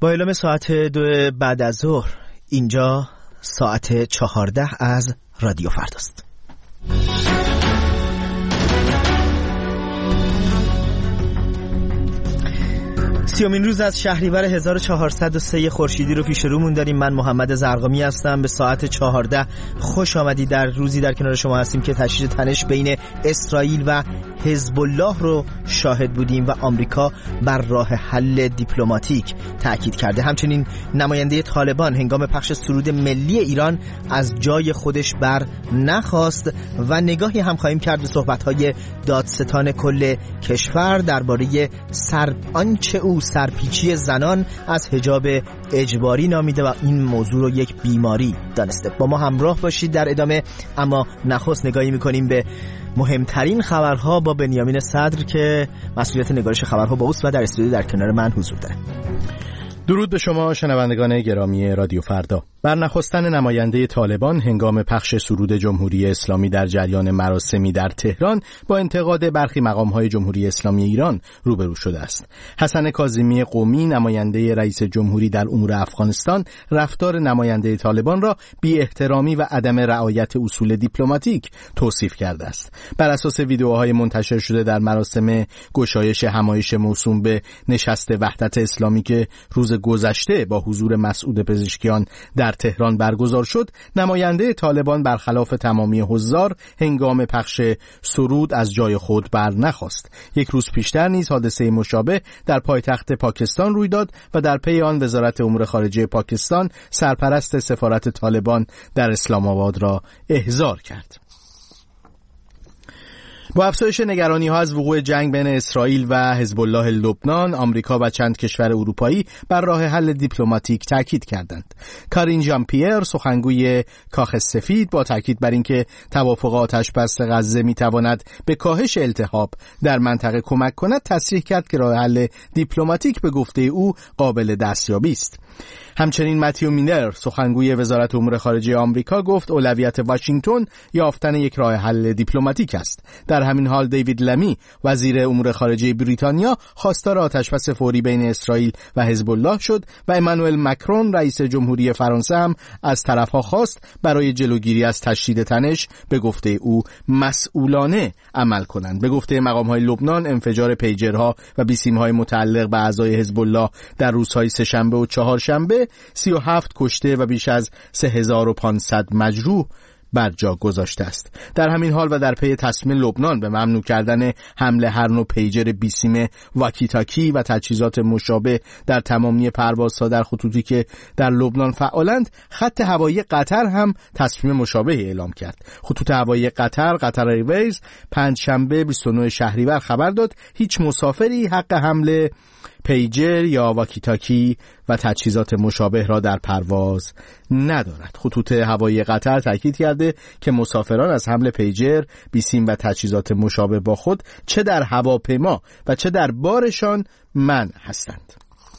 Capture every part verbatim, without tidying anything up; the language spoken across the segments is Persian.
با اعلام ساعت دو بعد از ظهر، اینجا ساعت چهارده از رادیو فرداست. سیومین روز از شهریور هزار و چهارصد و سه خورشیدی رو پیش رومون داریم. من محمد زرقامی هستم. به ساعت چهارده خوش آمدید. در روزی در کنار شما هستیم که تشدید تنش بین اسرائیل و حزب الله رو شاهد بودیم و آمریکا بر راه حل دیپلماتیک تاکید کرده. همچنین نماینده طالبان هنگام پخش سرود ملی ایران از جای خودش بر نخواست و نگاهی هم خواهیم کرد به صحبت‌های دادستان کل کشور درباره سر آنچه او سرپیچی زنان از حجاب اجباری نامیده و این موضوع رو یک بیماری دانسته. با ما همراه باشید در ادامه، اما نخست نگاهی می‌کنیم به مهمترین خبرها با بنیامین صدر که مسئولیت نگارش خبرها با اوست و در استودیو در کنار من حضور داره. درود به شما شنوندگان گرامی رادیو فردا. برنخواستن نماینده طالبان هنگام پخش سرود جمهوری اسلامی در جریان مراسمی در تهران با انتقاد برخی مقام‌های جمهوری اسلامی ایران روبرو شده است. حسن کاظمی قمی، نماینده رئیس جمهوری در امور افغانستان، رفتار نماینده طالبان را بی احترامی و عدم رعایت اصول دیپلماتیک توصیف کرده است. بر اساس ویدیوهای منتشر شده در مراسم گشایش همایش موسوم به نشست وحدت اسلامی که روز گذشته با حضور مسعود پزشکیان در تهران برگزار شد، نماینده طالبان برخلاف تمامی حضار هنگام پخش سرود از جای خود بر نخاست. یک روز پیشتر نیز حادثه مشابه در پایتخت پاکستان روی داد و در پی آن وزارت امور خارجه پاکستان سرپرست سفارت طالبان در اسلام آباد را احضار کرد. با افزایش نگرانی‌ها از وقوع جنگ بین اسرائیل و حزب الله لبنان، آمریکا و چند کشور اروپایی بر راه حل دیپلماتیک تاکید کردند. کارین ژان پیر، سخنگوی کاخ سفید، با تاکید بر اینکه توافق آتش‌بس غزه می‌تواند به کاهش التهاب در منطقه کمک کند، تصریح کرد که راه حل دیپلماتیک به گفته او قابل دستیابی است. همچنین متیو مینر، سخنگوی وزارت امور خارجه آمریکا، گفت اولویت واشنگتن یافتن یک راه حل دیپلماتیک است. در همین حال دیوید لمی، وزیر امور خارجه بریتانیا، خواستار آتشبس فوری بین اسرائیل و حزب الله شد و امانوئل مکرون، رئیس جمهوری فرانسه، هم از طرفها خواست برای جلوگیری از تشدید تنش به گفته او مسئولانه عمل کنند. به گفته مقام‌های لبنان، انفجار پیجرها و بیسیم‌های متعلق به اعضای حزب الله در روزهای سه‌شنبه و چهارشنبه سی و هفت کشته و بیش از سه هزار و پانصد مجروح بر جا گذاشته است. در همین حال و در پی تصمیم لبنان به ممنوع کردن حمل هر نوع پیجر بیسیم واکیتاکی و تجهیزات مشابه در تمامی پروازها در خطوطی که در لبنان فعالند، خط هوایی قطر هم تصمیم مشابه اعلام کرد. خطوط هوایی قطر، قطر ایرویز، پنجشنبه بیست و نه شهریور خبر داد هیچ مسافری حق حمل پیجر یا واکیتاکی و تجهیزات مشابه را در پرواز ندارد. خطوط هوایی قطر تاکید کرده که مسافران از حمل پیجر، بیسیم و تجهیزات مشابه با خود چه در هواپیما و چه در بارشان منع هستند.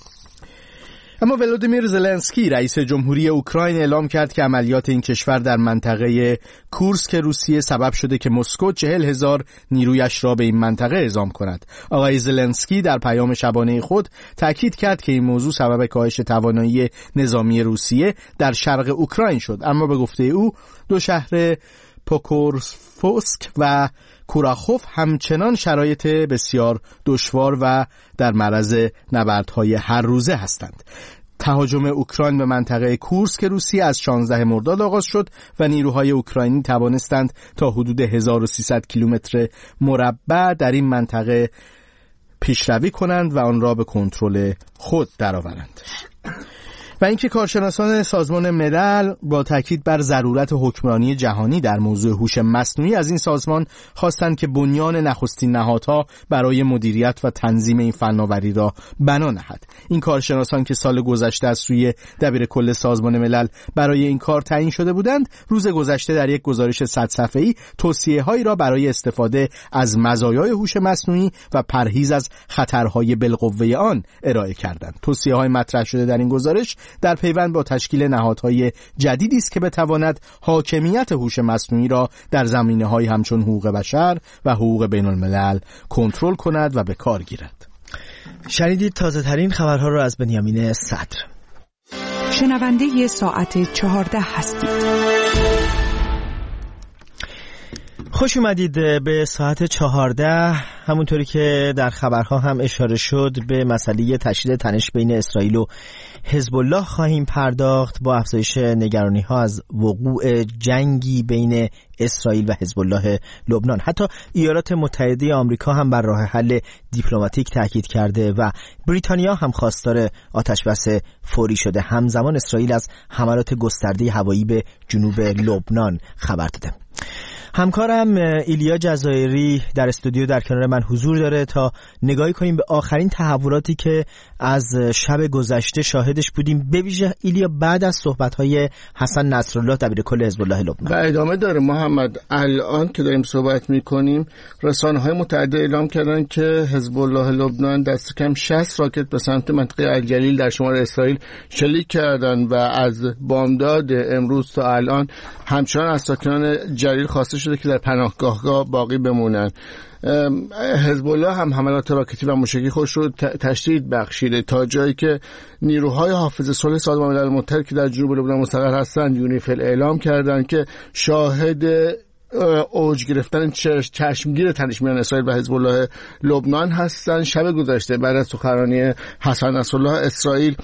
اما ولودیمیر زلنسکی، رئیس جمهوری اوکراین، اعلام کرد که عملیات این کشور در منطقه کورسک روسیه سبب شده که مسکو چهل هزار نیرویش را به این منطقه اعزام کند. آقای زلنسکی در پیام شبانه خود تاکید کرد که این موضوع سبب کاهش توانایی نظامی روسیه در شرق اوکراین شد، اما به گفته او دو شهر پوکروفسک و کوراخوف همچنان شرایط بسیار دشوار و در معرض نبردهای هر روزه هستند. تهاجم اوکراین به منطقه کورسک روسیه از شانزده مرداد آغاز شد و نیروهای اوکراینی توانستند تا حدود هزار و سیصد کیلومتر مربع در این منطقه پیشروی کنند و آن را به کنترل خود درآورند. و اینکه کارشناسان سازمان ملل با تاکید بر ضرورت حکمرانی جهانی در موضوع هوش مصنوعی از این سازمان خواستند که بنیان نخستین نهادها برای مدیریت و تنظیم این فناوری را بنا نهد. این کارشناسان که سال گذشته از سوی دبیر کل سازمان ملل برای این کار تعیین شده بودند، روز گذشته در یک گزارش صد صفحه‌ای توصیه‌هایی را برای استفاده از مزایای هوش مصنوعی و پرهیز از خطرهای بالقوه آن ارائه کردند. توصیه‌های مطرح شده در این گزارش در پیوند با تشکیل نهادهای جدیدی است که بتواند حاکمیت هوش مصنوعی را در زمینه‌های همچون حقوق بشر و حقوق بین الملل کنترل کند و به کار گیرد. شنیدید تازه ترین خبرها رو از بنیامین صدر. شنونده ساعت چهارده هستید. خوش اومدید به ساعت چهارده. همونطوری که در خبرها هم اشاره شد به مسئله تشدید تنش بین اسرائیل و حزب الله خواهیم پرداخت با افزایش نگرانی ها از وقوع جنگی بین اسرائیل و حزب الله لبنان. حتی ایالات متحده آمریکا هم بر راه حل دیپلماتیک تاکید کرده و بریتانیا هم خواستار آتشبس فوری شده. همزمان اسرائیل از حملات گسترده هوایی به جنوب لبنان خبر داده. همکارم ایلیا جزایری در استودیو در کنار من حضور داره تا نگاهی کنیم به آخرین تحولاتی که از شب گذشته شاهدش بودیم، به ویژه ایلیا بعد از صحبت‌های حسن نصرالله دبیرکل حزب الله لبنان. و ادامه داره محمد. الان که داریم صحبت می‌کنیم رسانه‌های متعدد اعلام کردن که حزب الله لبنان دست کم شصت راکت به سمت منطقه الجلیل در شمال اسرائیل شلیک کردن و از بامداد امروز تا الان همچنان از ساکنان جلیل خواسته شده که در پناهگاه‌ها باقی بمونن. حزب الله هم حملات راکتی و موشکی خودش رو تشدید بخشیده تا جایی که نیروهای حافظ صلح سازمان ملل متحد که در جنوب لبنان مستقر هستند یونیفیل اعلام کردند که شاهد اوج گرفتن چشمگیر تنش میان اسرائیل و حزب الله لبنان هستند. شب گذشته بعد از سخنرانی حسن نصرالله اسرائیل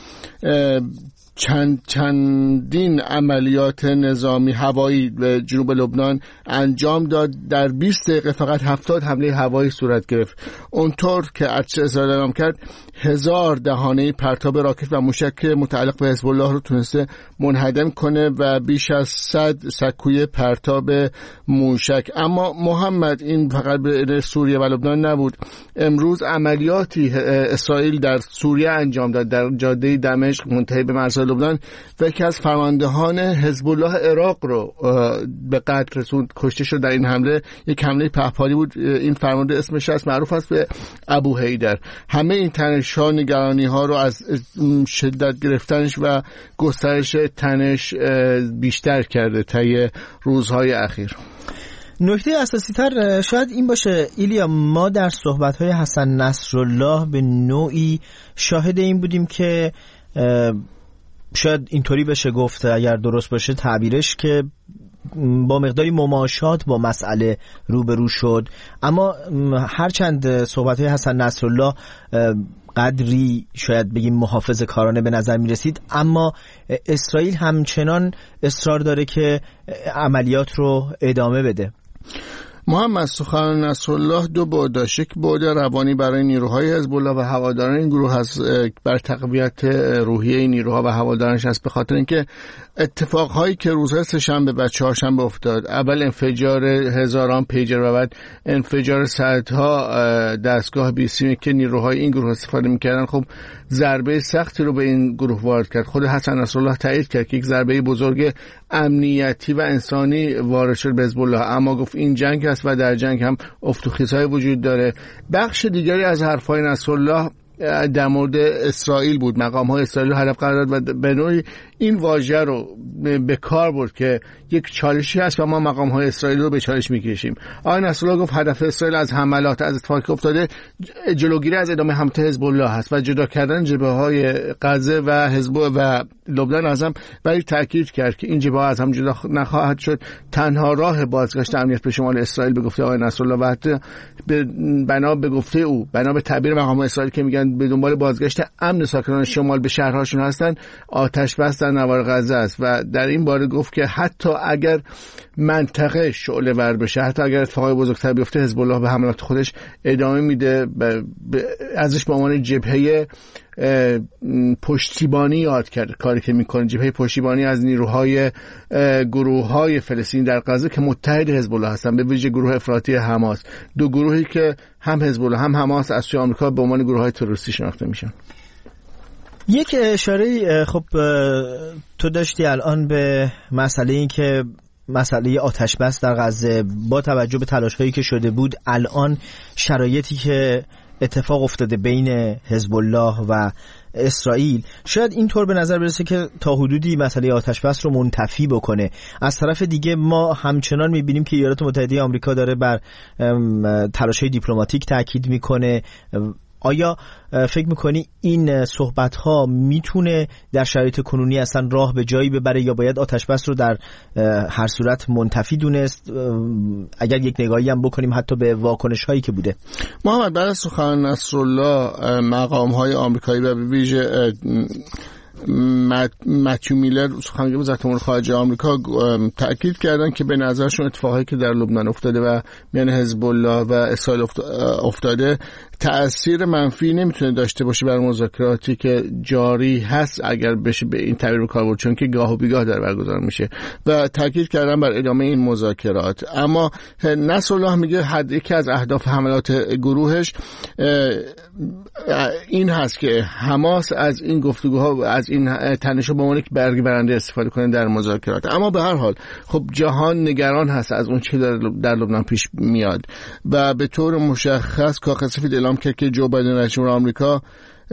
چند چندین عملیات نظامی هوایی به جنوب لبنان انجام داد. در بیست دقیقه فقط هفتاد حمله هوایی صورت گرفت. اونطور که ارتش اسرائیل اعلام کرد هزار دهانه پرتاب راکت و موشک متعلق به حزب الله رو تونسته منهدم کنه و بیش از صد سکوی پرتاب موشک. اما محمد این فقط به سوریه و لبنان نبود. امروز عملیاتی اسرائیل در سوریه انجام داد، در جاده دمشق منتهی به مرز لبنان و یکی از فرماندهان حزب الله عراق رو به قتل رسوند، کشته شد در این حمله. یک حمله پهپادی بود. این فرمانده اسمش هست معروف است به ابو حیدر. همه این تنش ها نگرانی ها رو از شدت گرفتنش و گسترش تنش بیشتر کرده طی روزهای اخیر. نکته اساسی تر شاید این باشه ایلیا، ما در صحبت های حسن نصرالله به نوعی شاهد این بودیم که شاید اینطوری بشه گفت اگر درست باشه تعبیرش که با مقداری مماشات با مسئله روبرو شد. اما هرچند صحبت‌های حسن نصرالله قدری شاید بگیم محافظه کارانه به نظر می رسید، اما اسرائیل همچنان اصرار داره که عملیات رو ادامه بده. محمد سخن نصرالله دو بعد داشت. یک بعد روانی برای نیروهای حزب الله و هواداران این گروه هست، بر تقویت روحیه نیروها و هوادارانش است، به خاطر اینکه اتفاقهایی که روزهای سه‌شنبه و چهارشنبه افتاد، اول انفجار هزاران پیجر و بعد انفجار صدها دستگاه بیسیمی که نیروهای این گروه استفاده می‌کردن، خب ضربه سختی رو به این گروه وارد کرد. خود حسن نصرالله تایید کرد که یک ضربه بزرگ امنیتی و انسانی وارد شد به حزب الله، اما گفت این جنگ است و در جنگ هم افت و خیزهای وجود داره. بخش دیگری از حرفهای نصرالله در مورد اسرائیل بود، مقام‌های اسرائیل رو هدف قرار داد و به نوعی این واژه رو به کار برد که یک چالشی هست و ما مقام‌های اسرائیل رو به چالش می‌کشیم. آقای نصرالله گفت هدف اسرائیل از حملات، از اتفاقی که افتاده، جلوگیری از ادامه حملات حزب الله هست و جدا کردن جبهه‌های غزه و حزب و لبنان از هم، ولی تاکید کرد که این جبهه‌ها از هم جدا نخواهد شد. تنها راه بازگشت امنیت به شمال اسرائیل به گفته آقای نصرالله و حتی بنا به گفته او، بنا به تعبیر مقام‌های اسرائیل که میگن به دنبال بازگشت امن ساکنان شمال به شهرهاشون هستن، آتش بس در نوار غزه است و در این باره گفت که حتی اگر منطقه شعله ور بشه، حتی اگر اتفاقای بزرگتر بیفته، حزب الله به حملات خودش ادامه میده. ازش به عنوان جبهه پشتیبانی یاد کرد، کاری که میکنه جبهه پشتیبانی از نیروهای گروه‌های فلسطینی در غزه که متحد حزب الله هستن، به ویژه گروه افراطی حماس، دو گروهی که هم حزب الله هم حماس از سوی آمریکا به عنوان گروه‌های تروریستی شناخته میشن. یک اشاره خب تو داشتی الان به مسئله این که مسئله آتش بس در غزه با توجه به تلاش‌هایی که شده بود، الان شرایطی که اتفاق افتاده بین حزب الله و اسرائیل شاید اینطور به نظر برسه که تا حدودی مسئله آتش بس رو منتفی بکنه. از طرف دیگه ما همچنان می‌بینیم که ایالات متحده آمریکا داره بر تلاش‌های دیپلماتیک تاکید میکنه آیا فکر میکنی این صحبت ها میتونه در شرایط کنونی اصلا راه به جایی ببره یا باید آتش بس رو در هر صورت منتفی دونست؟ اگر یک نگاهی هم بکنیم حتی به واکنش هایی که بوده. محمد، بعد از سخن نصرالله مقام های آمریکایی و به ویژه متیو میلر سخنگوی وزارت امور خارجه آمریکا تأکید کردن که به نظرشون اتفاقایی که در لبنان افتاده و میان حزب الله و اسرائیل افتاده تأثیر منفی نمیتونه داشته باشه بر مذاکراتی که جاری هست، اگر بشه به این تعبیر کار برد، چون که گاه و بیگاه در برگزار میشه، و تأکید کردن بر ادامه این مذاکرات. اما نصرالله میگه حد یکی از اهداف حملات گروهش این هست که حماس از این گفتگوها و از این تنش‌ها به عنوان یک برگ برنده استفاده کنه در مذاکرات. اما به هر حال خب جهان نگران هست از اون چه در, در لبنان پیش میاد و به طور مشخص کاخ سفید اعلام کرد که جو بایدن رئیس جمهور آمریکا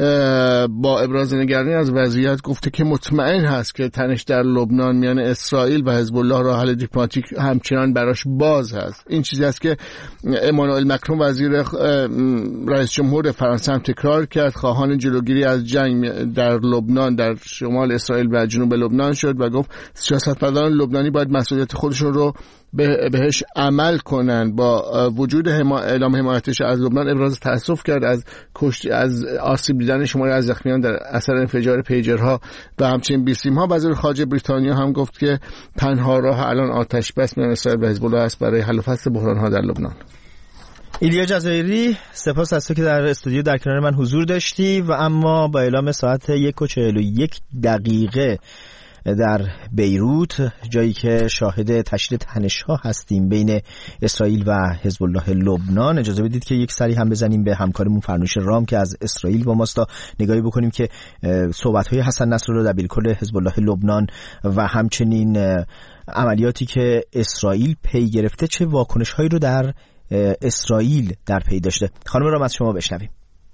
با ابراز نگرانی از وضعیت گفته که مطمئن هست که تنش در لبنان میان اسرائیل و حزب الله راه حل دیپلماتیک همچنان براش باز هست. این چیزی است که امانوئل مکرون وزیر رئیس جمهور فرانسه هم تکرار کرد. خواهان جلوگیری از جنگ در لبنان در شمال اسرائیل و جنوب لبنان شد و گفت سیاستمداران لبنانی باید مسئولیت خودشون رو بهش عمل کنن. با وجود حما... اعلام حمایتش از لبنان ابراز تأسف کرد از کشت از آسیب دیدن شماری از زخمیان در اثر انفجار پیجرها و همچنین بیسیم ها. وزیر خارجه بریتانیا هم گفت که تنها راه الان آتش بس میان اسرائیل و حزب الله است برای حل و فصل بحران ها در لبنان. ایلیا جزایری، سپاس از تو که در استودیو در کنار من حضور داشتی. و اما با اعلام ساعت یک و چهل و یک دقیقه در بیروت، جایی که شاهد تشدید تنش‌ها هستیم بین اسرائیل و حزب الله لبنان، اجازه بدید که یک سری هم بزنیم به همکارمون فرنوش رام که از اسرائیل با ماست تا نگاهی بکنیم که صحبت‌های حسن نصرالله دبیرکل حزب الله لبنان و همچنین عملیاتی که اسرائیل پی گرفته چه واکنش‌هایی رو در اسرائیل در پی داشته. خانم رام از شما بشنویم.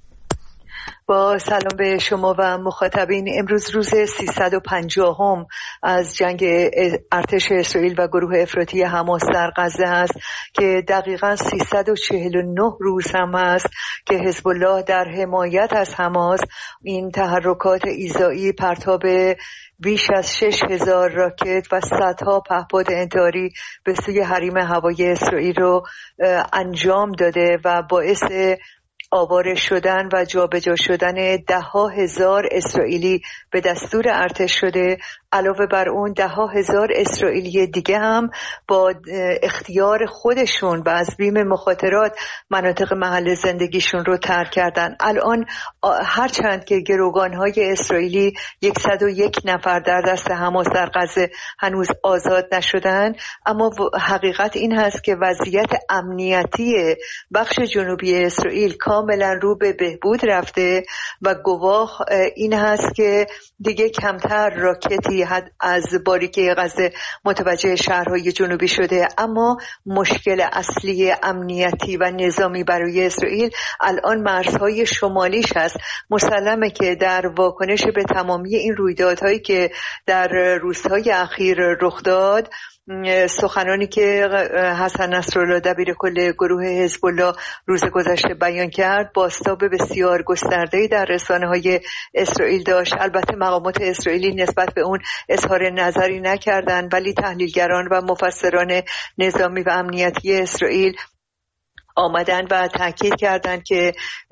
با سلام به شما و مخاطبین. امروز روز سیصد و پنجاهم از جنگ ارتش اسرائیل و گروه افراطی حماس در غزه است که دقیقاً سیصد و چهل و نه روز هم است که حزب الله در حمایت از حماس این تحرکات ایذایی پرتاب بیش از شش هزار راکت و صدها پهپاد انتحاری به سوی حریم هوایی اسرائیل رو انجام داده و باعث آواره شدن و جابجا شدن ده ها هزار اسرائیلی به دستور ارتش شده. علاوه بر اون ده ها هزار اسرائیلی دیگه هم با اختیار خودشون و از بیم مخاطرات مناطق محل زندگیشون رو ترک کردن. الان هرچند که گروگانهای اسرائیلی صد و یک نفر در دست حماس در غزه هنوز آزاد نشدن، اما حقیقت این هست که وضعیت امنیتی بخش جنوبی اسرائیل کاملا رو به بهبود رفته و گواه این هست که دیگه کمتر راکتی از باریکه غزه متوجه شهرهای جنوبی شده. اما مشکل اصلی امنیتی و نظامی برای اسرائیل الان مرزهای شمالیش هست. مسلمه که در واکنش به تمامی این رویدادهایی که در روزهای اخیر رخ داد، سخنانی که حسن نصرالله دبیرکل گروه حزب الله روز گذشته بیان کرد بازتاب بسیار گسترده‌ای در رسانه‌های اسرائیل داشت. البته مقامات اسرائیلی نسبت به اون اظهار نظری نکردند، ولی تحلیلگران و مفسران نظامی و امنیتی اسرائیل آمدن و تاکید کردند که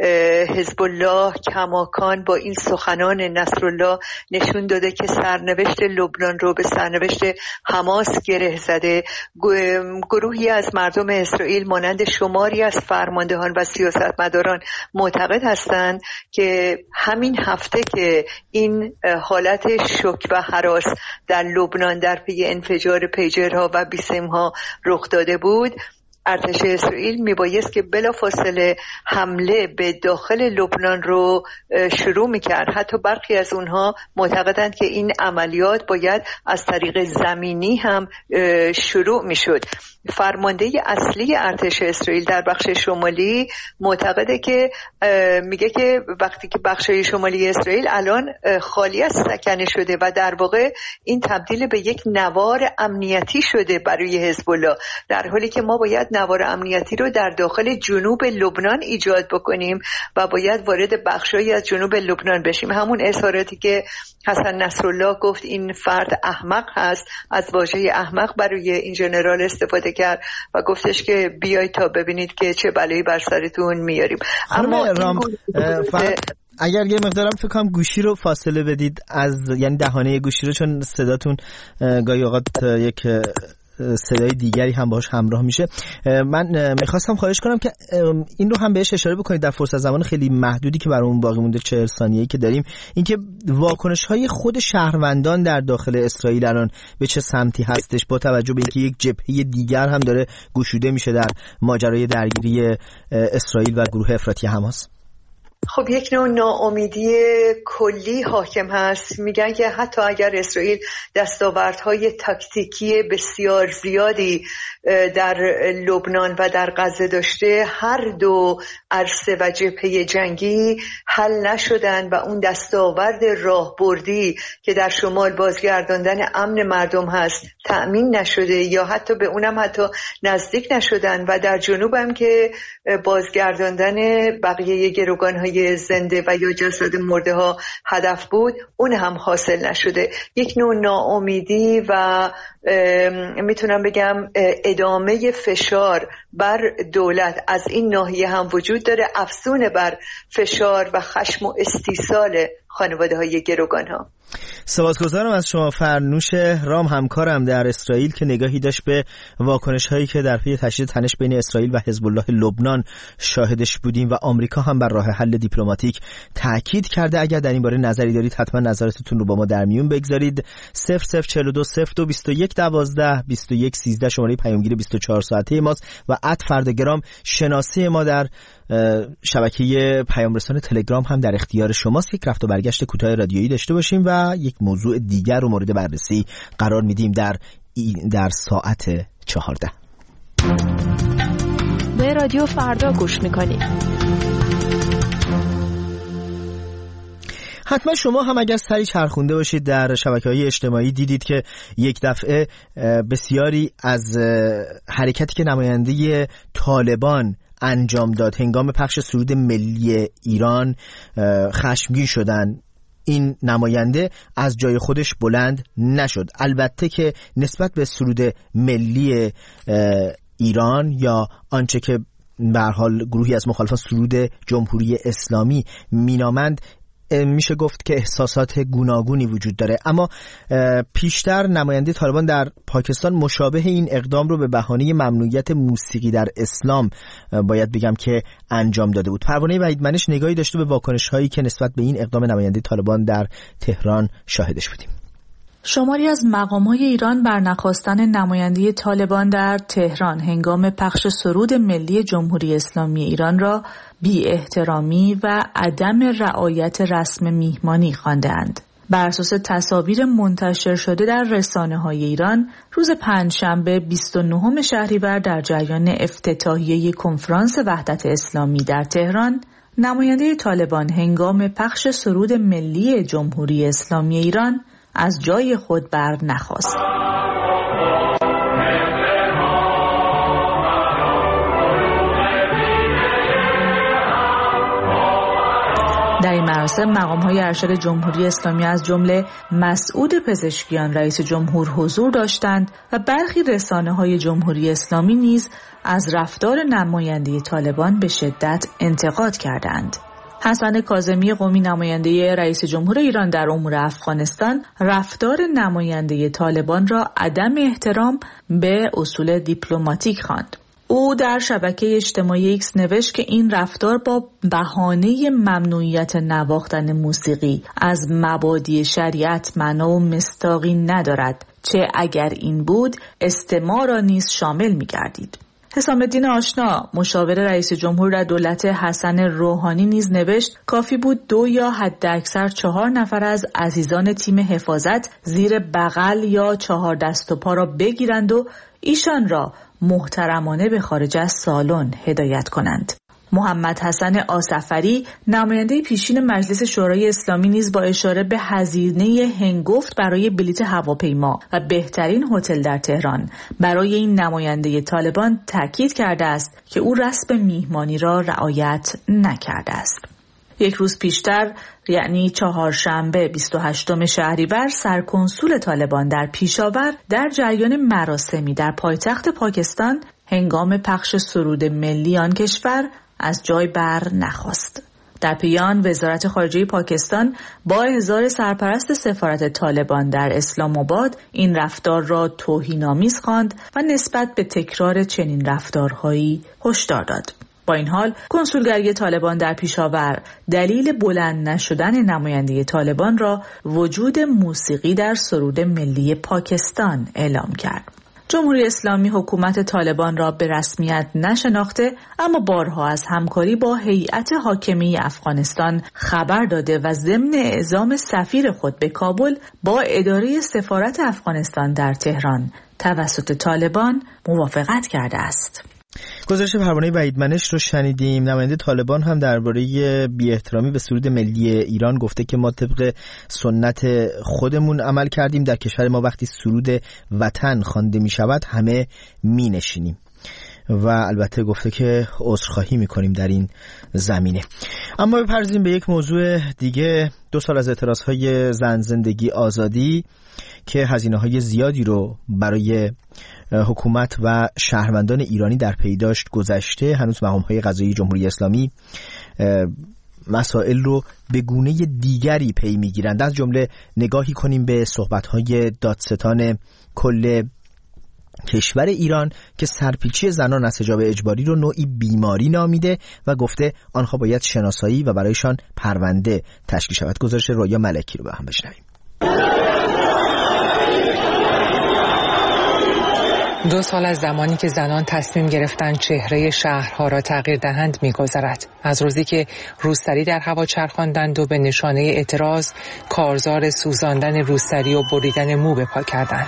حزب الله کماکان با این سخنان نصرالله نشون داده که سرنوشت لبنان رو به سرنوشت حماس گره زده. گروهی از مردم اسرائیل مانند شماری از فرماندهان و سیاستمداران معتقد هستند که همین هفته که این حالت شوک و هراس در لبنان در پی انفجار پیجرها و بیسیم‌ها رخ داده بود، ارتش اسرائیل میبایست که بلافاصله حمله به داخل لبنان رو شروع میکرد. حتی برخی از اونها معتقدند که این عملیات باید از طریق زمینی هم شروع میشد. فرمانده اصلی ارتش اسرائیل در بخش شمالی معتقده که میگه که وقتی که بخش شمالی اسرائیل الان خالی از سکنه شده و در واقع این تبدیل به یک نوار امنیتی شده برای حزب الله، در حالی که ما باید نوار امنیتی رو در داخل جنوب لبنان ایجاد بکنیم و باید وارد بخشایی از جنوب لبنان بشیم. همون اظهاراتی که حسن نصرالله گفت این فرد احمق هست، از واژه احمق برای این ژنرال استفاده کرد و گفتش که بیایید تا ببینید که چه بلایی بر سرتون میاریم. اما رام اگر یه مقدارم فکر کنم گوشی رو فاصله بدید از، یعنی دهانه گوشی رو، چون صداتون گاهی اوقات یک صدای دیگری هم باهاش همراه میشه. من میخواستم خواهش کنم که این رو هم بهش اشاره بکنید در فرصت زمان خیلی محدودی که برامون باقی مونده، چهل ثانیه‌ای که داریم، اینکه واکنش‌های خود شهروندان در داخل اسرائیل الان به چه سمتی هستش، با توجه به اینکه یک جبهه دیگر هم داره گشوده میشه در ماجرای درگیری اسرائیل و گروه افراطی حماس. خب یک نوع ناامیدی کلی حاکم هست. میگن که حتی اگر اسرائیل دستاوردهای تاکتیکی بسیار زیادی در لبنان و در غزه داشته، هر دو عرصه و جبهه جنگی حل نشدن و اون دستاورد راهبردی که در شمال بازگرداندن امن مردم هست تأمین نشده یا حتی به اونم حتی نزدیک نشدن و در جنوب هم که بازگرداندن بقیه گروگان‌های زنده و یا جسد مرده ها هدف بود، اون هم حاصل نشده. یک نوع ناامیدی و میتونم بگم ادامه فشار بر دولت از این ناحیه هم وجود داره، افزون بر فشار و خشم و استیصال خانواده های گروگان ها. سپاسگزارم از شما فرنوش رام، همکارم در اسرائیل، که نگاهی داشت به واکنش هایی که در پی تشدید تنش بین اسرائیل و حزب الله لبنان شاهدش بودیم و آمریکا هم بر راه حل دیپلماتیک تاکید کرده. اگر در این باره نظری دارید حتما نظراتتون رو با ما در میون بگذارید. صفر صفر چهل و دو صفر دو بیست و یک دوازده بیست و یک سیزده شماره پیامگیر بیست و چهار ساعته ماست و ات فردگرام شناسی ما در شبکه پیام رسان تلگرام هم در اختیار شماست. یک رفت و برگشت کوتاه رادیویی داشته باشیم و یک موضوع دیگر رو مورد بررسی قرار میدیم در در ساعت چهارده. به رادیو فردا گوش میکنید. حتما شما هم اگر سری چرخونده باشید در شبکه‌های اجتماعی دیدید که یک دفعه بسیاری از حرکتی که نماینده طالبان انجام داد هنگام پخش سرود ملی ایران خشمگین شدن. این نماینده از جای خودش بلند نشد. البته که نسبت به سرود ملی ایران یا آنچه که به هر حال گروهی از مخالفان سرود جمهوری اسلامی مینامند، میشه گفت که احساسات گوناگونی وجود داره، اما پیشتر نماینده طالبان در پاکستان مشابه این اقدام رو به بهانه ممنوعیت موسیقی در اسلام باید بگم که انجام داده بود. پروانه وحیدمنش نگاهی داشته به واکنش هایی که نسبت به این اقدام نماینده طالبان در تهران شاهدش بودیم. شماری از مقام‌های ایران بر نخواستن نماینده طالبان در تهران هنگام پخش سرود ملی جمهوری اسلامی ایران را بی احترامی و عدم رعایت رسم میهمانی خواندند. بر اساس تصاویر منتشر شده در رسانه‌های ایران، روز پنجشنبه بیست و نهم شهریور در جریان افتتاحیه کنفرانس وحدت اسلامی در تهران، نماینده طالبان هنگام پخش سرود ملی جمهوری اسلامی ایران از جای خود بر نخاست. در این مراسم مقام‌های ارشد جمهوری اسلامی از جمله مسعود پزشکیان رئیس جمهور حضور داشتند و برخی رسانه‌های جمهوری اسلامی نیز از رفتار نماینده طالبان به شدت انتقاد کردند. حسن کاظمی قمی نماینده رئیس جمهور ایران در امور افغانستان رفتار نماینده طالبان را عدم احترام به اصول دیپلماتیک خواند. او در شبکه اجتماعی ایکس نوشت که این رفتار با بهانه ممنوعیت نواختن موسیقی از مبادی شریعت معنا و مصداقی ندارد، چه اگر این بود استماع را نیز شامل می‌گردید. حسام الدین آشنا مشاور رئیس جمهور در دولت حسن روحانی نیز نوشت کافی بود دو یا حداکثر چهار نفر از عزیزان تیم حفاظت زیر بغل یا چهار دست و پا را بگیرند و ایشان را محترمانه به خارج از سالن هدایت کنند. محمد حسن آصفری نماینده پیشین مجلس شورای اسلامی نیز با اشاره به هزینه هنگفت برای بلیط هواپیما و بهترین هتل در تهران برای این نماینده طالبان تاکید کرده است که او رسم میهمانی را رعایت نکرده است. یک روز پیشتر، یعنی چهارشنبه بیست و هشتم شهریور، سرکنسول طالبان در پیشاور در جریان مراسمی در پایتخت پاکستان هنگام پخش سرود ملی آن کشور از جای بر نخاست. در پیان وزارت خارجه پاکستان با احضار سرپرست سفارت طالبان در اسلام آباد این رفتار را توهین‌آمیز خواند و نسبت به تکرار چنین رفتارهایی هشدار داد. با این حال کنسولگری طالبان در پیشاور دلیل بلند نشدن نماینده طالبان را وجود موسیقی در سرود ملی پاکستان اعلام کرد. جمهوری اسلامی حکومت طالبان را به رسمیت نشناخته، اما بارها از همکاری با هیئت حاکمه افغانستان خبر داده و ضمن اعزام سفیر خود به کابل با اداره سفارت افغانستان در تهران توسط طالبان موافقت کرده است. گزارش پروانه وحیدمنش رو شنیدیم. نماینده طالبان هم درباره بی‌احترامی به سرود ملی ایران گفته که ما طبق سنت خودمون عمل کردیم، در کشور ما وقتی سرود وطن خوانده می شود همه می نشینیم و البته گفته که عذرخواهی می کنیم در این زمینه. اما بپردازیم به یک موضوع دیگه. دو سال از اعتراضهای زن زندگی آزادی که هزینه‌های زیادی رو برای حکومت و شهروندان ایرانی در پی داشت گذشته، هنوز مقام‌های قضایی جمهوری اسلامی مسائل رو به گونه دیگری پی می‌گیرند. از جمله نگاهی کنیم به صحبت‌های دادستان کل کشور ایران که سرپیچی زنان از حجاب اجباری رو نوعی بیماری نامیده و گفته آنها باید شناسایی و برایشان پرونده تشکیل شود. گزارش رویا ملکی رو با هم بشنویم. دو سال از زمانی که زنان تصمیم گرفتند چهره شهرها را تغییر دهند می‌گذرد. از روزی که روسری در هوا چرخاندند و به نشانه اعتراض کارزار سوزاندن روسری و بریدن مو به پا کردند.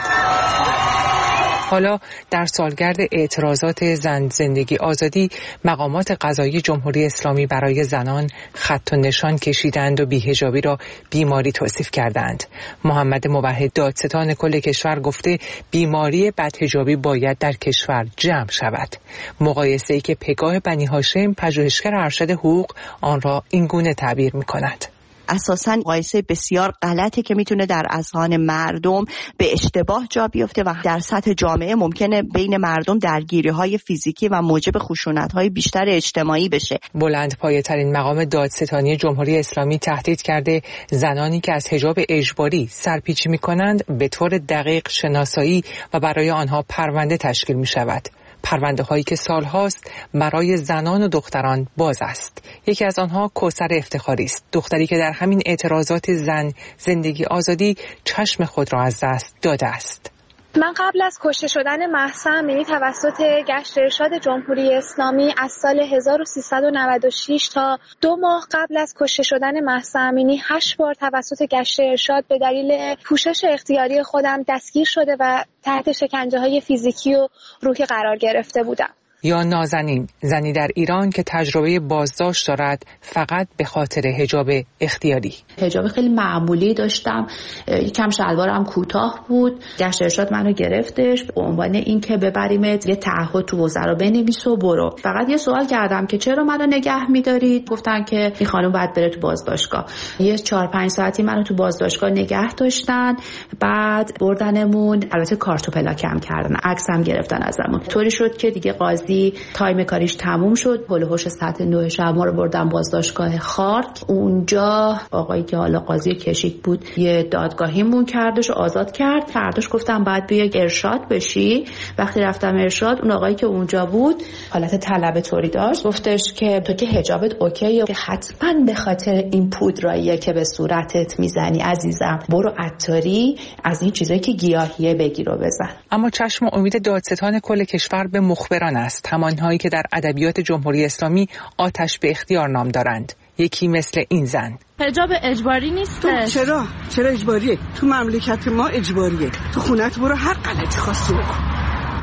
حالا در سالگرد اعتراضات زن زندگی آزادی، مقامات قضایی جمهوری اسلامی برای زنان خط و نشان کشیدند و بی‌حجابی را بیماری توصیف کردند. محمد موحد دادستان کل کشور گفته بیماری بدحجابی باید در کشور جمع شود. مقایسه‌ای که پگاه بنی هاشم پژوهشگر ارشد حقوق آن را این گونه تعبیر می‌کند. اساساً مقایسه بسیار غلطه که میتونه در اذهان مردم به اشتباه جا بیفته و در سطح جامعه ممکنه بین مردم درگیری‌های فیزیکی و موجب خشونت‌های بیشتر اجتماعی بشه. بلند پایه‌ترین مقام دادستانی جمهوری اسلامی تهدید کرده زنانی که از حجاب اجباری سرپیچی می‌کنند به طور دقیق شناسایی و برای آنها پرونده تشکیل می‌شود. پرونده هایی که سالهاست برای زنان و دختران باز است. یکی از آنها کوثر افتخاری است، دختری که در همین اعتراضات زن زندگی آزادی چشم خود را از دست داده است. من قبل از کشته شدن مهسا امینی توسط گشت ارشاد جمهوری اسلامی از سال هزار و سیصد و نود و شش تا دو ماه قبل از کشته شدن مهسا امینی هشت بار توسط گشت ارشاد به دلیل پوشش اختیاری خودم دستگیر شده و تحت شکنجه‌های فیزیکی و روحی قرار گرفته بودم. یا نازنین، زنی در ایران که تجربه بازداشت دارد فقط به خاطر حجاب اختیاری. حجاب خیلی معمولی داشتم، یکم شلوارم کوتاه بود. گشت ارشاد منو گرفتش به عنوان اینکه ببریمت یه تعهد تو وزرا بنویس و برو. فقط یه سوال کردم که چرا منو نگه می‌دارید؟ گفتن که این خانم باید بره تو بازداشتگاه. یه چهار پنج ساعتی منو تو بازداشتگاه نگه داشتن، بعد بردنمون، البته کارت و پلاکم کردن، عکسم گرفتن ازمون. طوری شد که دیگه قاضی تایم کاریش تموم شد. هول و هوش ساعت نه شب ما رو بردن بازداشتگاه خارک. اونجا آقایی که حالا قاضی کشیک بود یه دادگاهیمون کردش و آزاد کرد. فرداش گفتم بعد بیا ارشاد بشی. وقتی رفتم ارشاد، اون آقایی که اونجا بود حالت طلب طوری داشت، گفتش که تو که حجابت اوکیه، که حتما به خاطر این پودراییه که به صورتت میزنی عزیزم، برو عطاری از این چیزایی که گیاهیه بگیر و بزن. اما چشم امید دادستان کل کشور به مخبران است، همانهایی که در ادبیات جمهوری اسلامی آتش به اختیار نام دارند. یکی مثل این زن. حجاب اجباری نیست. تو چرا؟ چرا اجباریه؟ تو مملکت ما اجباریه. تو خونت برو هر غلطی خواستی بکن.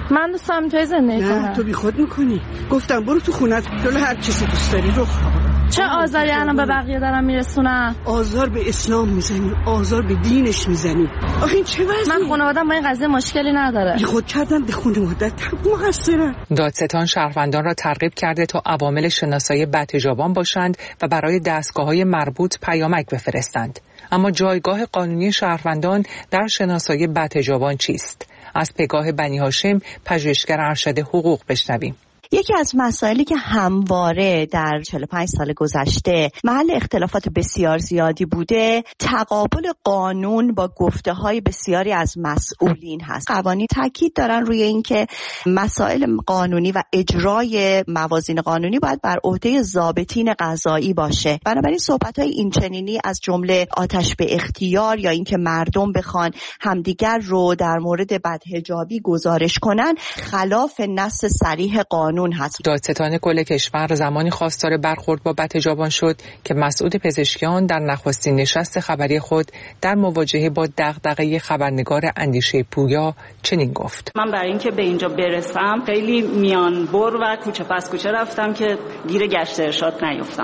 من دوستم توی زندگی کنم. نه تو بی خود میکنی. گفتم برو تو خونت جلو هر کسی دوست داری رو. چه آزاری الان به بقیه دارم میرسونم؟ آزار به اسلام میزنی، آزار به دینش میزنی. آخه این چه وضعی؟ من خانواده‌ام با این قضیه مشکلی نداره. بی خود کردن به خانواده مقصرن. دادستان شهروندان را ترغیب کرده تا عوامل شناسایی بدحجابان باشند و برای دستگاه‌های مربوط پیامک بفرستند. اما جایگاه قانونی شهروندان در شناسایی بدحجابان چیست؟ از پگاه بنی هاشم، پژوهشگر ارشد حقوق بشنویم. یکی از مسائلی که همواره در چهل و پنج سال گذشته محل اختلافات بسیار زیادی بوده، تقابل قانون با گفته‌های بسیاری از مسئولین هست. قوانین تاکید دارن روی اینکه مسائل قانونی و اجرای موازین قانونی باید بر عهده ضابطین قضایی باشه. بنابراین صحبت‌های اینچنینی از جمله آتش به اختیار یا اینکه مردم بخوان همدیگر رو در مورد بدحجابی گزارش کنن خلاف نص صریح قانون هست. دادستان کل کشور زمانی خواستار برخورد با بدحجابان شد که مسعود پزشکیان در نخستین نشست خبری خود در مواجهه با دغدغه خبرنگار اندیشه پویا چنین گفت: من برای اینکه به اینجا برسم خیلی میان بر و کوچه پس کوچه رفتم که گیر گشت ارشاد نیفتم.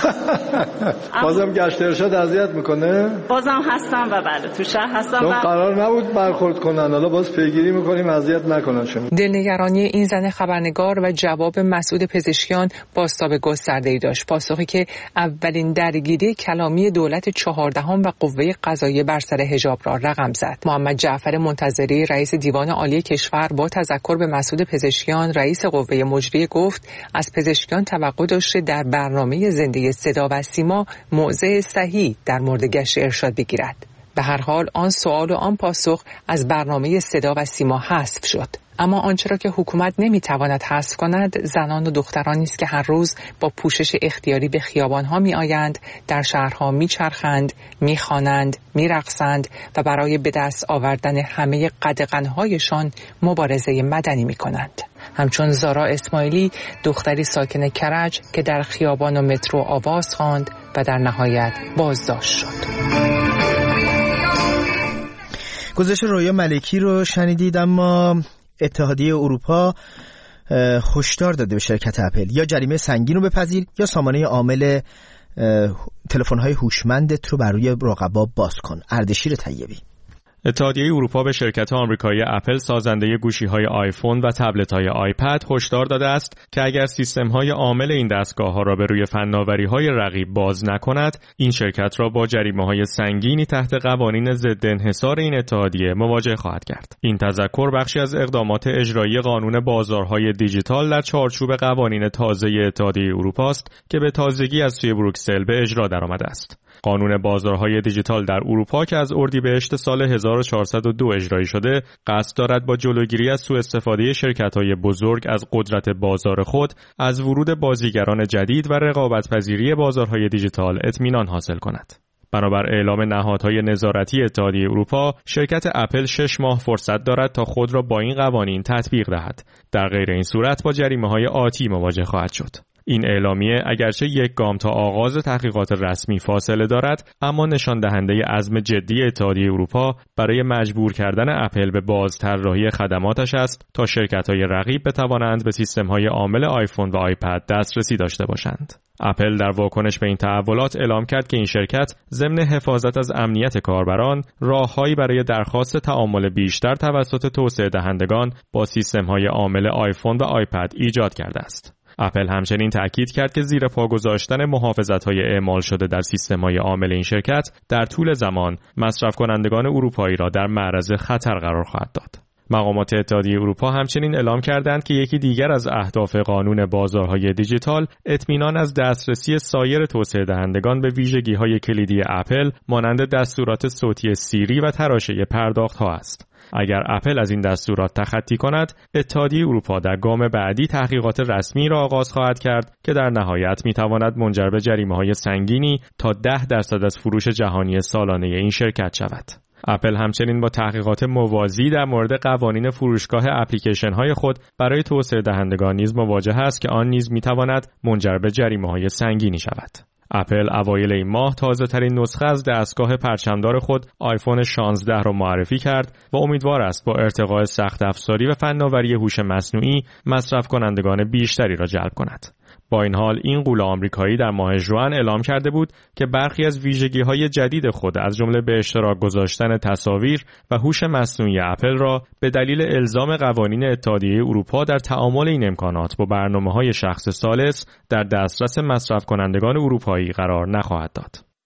همچنان بازم گشت ارشاد اذیت میکنه؟ بازم هستم و بله تو شهر هستم و و قرار نبود برخورد کنن، حالا باز پیگیری میکنیم اذیت نکنن شما. دلنگرانی این زن خبرنگار و جواب مسعود پزشکیان بازتاب گسترده‌ای داشت. پاسخی که اولین درگیری کلامی دولت چهاردهم و قوه قضاییه بر سر حجاب را رقم زد. محمد جعفر منتظری رئیس دیوان عالی کشور با تذکر به مسعود پزشکیان رئیس قوه مجریه گفت از پزشکیان توقع داشته در برنامه زنده صدا و سیما موضع صحیح در مورد گشت ارشاد بگیرد. به هر حال آن سوال و آن پاسخ از برنامه صدا و سیما حذف شد. اما آنچه را که حکومت نمیتواند حذف کند زنان و دخترانی است که هر روز با پوشش اختیاری به خیابان‌ها می‌آیند، در شهرها می‌چرخند، می‌خوانند، می‌رقصند و برای به دست آوردن همه قدغن‌هایشان مبارزه مدنی می‌کنند. همچون زارا اسماعیلی، دختری ساکن کرج که در خیابان و مترو آواز خواند و در نهایت بازداشت شد. گزارش رویا ملکی رو شنیدید. اما اتحادیه اروپا هشدار داده به شرکت اپل یا جریمه سنگین رو بپذیر یا سامانه عامل تلفن‌های هوشمندت رو بر روی رقبا باز کن. اردشیر طیبی. اتحادیه اروپا به شرکت آمریکایی اپل سازنده گوشی‌های آیفون و تبلت‌های آیپد هشدار داده است که اگر سیستم‌های عامل این دستگاه‌ها را به روی فناوری‌های رقیب باز نکند، این شرکت را با جریمه‌های سنگینی تحت قوانین ضد انحصار این اتحادیه مواجه خواهد کرد. این تذکر بخشی از اقدامات اجرایی قانون بازارهای دیجیتال در چارچوب قوانین تازه اتحادیه اروپا است که به تازگی از سوی بروکسل به اجرا درآمده است. قانون بازارهای دیجیتال در اروپا که از اردیبهشت سال هزار و چهارصد و دو اجرایی شده، قصد دارد با جلوگیری از سوء استفاده شرکت‌های بزرگ از قدرت بازار خود از ورود بازیگران جدید و رقابت‌پذیری بازارهای دیجیتال اطمینان حاصل کند. بنابر اعلام نهادهای نظارتی اتحادیه اروپا، شرکت اپل شش ماه فرصت دارد تا خود را با این قوانین تطبیق دهد. در غیر این صورت با جریمه‌های آتی مواجه خواهد شد. این اعلامیه اگرچه یک گام تا آغاز تحقیقات رسمی فاصله دارد، اما نشان دهنده عزم جدی اتحادیه اروپا برای مجبور کردن اپل به بازطراحی خدماتش است تا شرکت‌های رقیب بتوانند به سیستم‌های عامل آیفون و آیپد دسترسی داشته باشند. اپل در واکنش به این تحولات اعلام کرد که این شرکت ضمن حفاظت از امنیت کاربران، راههایی برای درخواست تعامل بیشتر توسط توسعه دهندگان با سیستم‌های عامل آیفون و آیپد ایجاد کرده است. اپل همچنین تأکید کرد که زیر پا گذاشتن محافظت‌های اعمال شده در سیستم‌های عامل این شرکت در طول زمان مصرف کنندگان اروپایی را در معرض خطر قرار خواهد داد. مقامات اتحادیه اروپا همچنین اعلام کردند که یکی دیگر از اهداف قانون بازارهای دیجیتال اطمینان از دسترسی سایر توسعه دهندگان به ویژگی‌های کلیدی اپل مانند دستورات صوتی سیری و تراشه پرداخت‌ها است. اگر اپل از این دستورات تخطی کند، اتحادیه اروپا در گام بعدی تحقیقات رسمی را آغاز خواهد کرد که در نهایت می‌تواند منجر به جریمه‌های سنگینی تا ده درصد از فروش جهانی سالانه این شرکت شود. اپل همچنین با تحقیقات موازی در مورد قوانین فروشگاه اپلیکیشن‌های خود برای توسعه دهندگان نیز مواجه است که آن نیز می‌تواند منجر به جریمه‌های سنگینی شود. اپل اوایل این ماه تازه ترین نسخه از دستگاه پرچمدار خود آیفون شانزده را معرفی کرد و امیدوار است با ارتقاء سخت افزاری و فناوری هوش مصنوعی مصرف کنندگان بیشتری را جلب کند. با این حال این غول آمریکایی در ماه ژوئن اعلام کرده بود که برخی از ویژگی‌های جدید خود از جمله به اشتراک گذاشتن تصاویر و هوش مصنوعی اپل را به دلیل الزام قوانین اتحادیه اروپا در تعامل این امکانات با برنامه‌های شخص ثالث در دسترس مصرف کنندگان اروپایی قرار نخواهد داد.